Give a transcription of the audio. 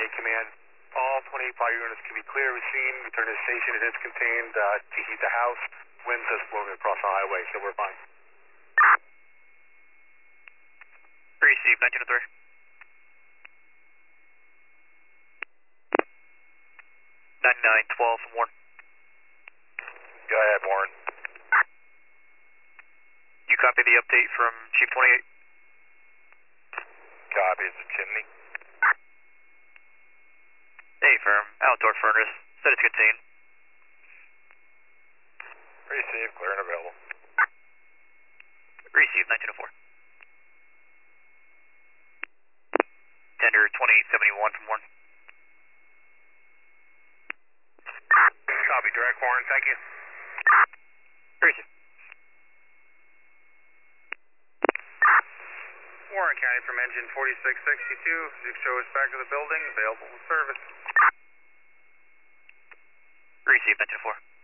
Command. All 28 fire units can be clear. We've seen, return to the station. It is contained to heat the house. Winds just blowing across the highway, so we're fine. Receive 1903. 9912 from Warren. Go ahead, Warren. You copy the update from Chief 28? Copy, it's a chimney. Hey, firm. Outdoor furnace. Said it's contained. Receive, clear and available. Receive 1904. Tender 2871 from Warren. Copy, direct Warren, thank you. Receive. Warren County from engine 4662. Show us back to the building, available for service. Receive 1904.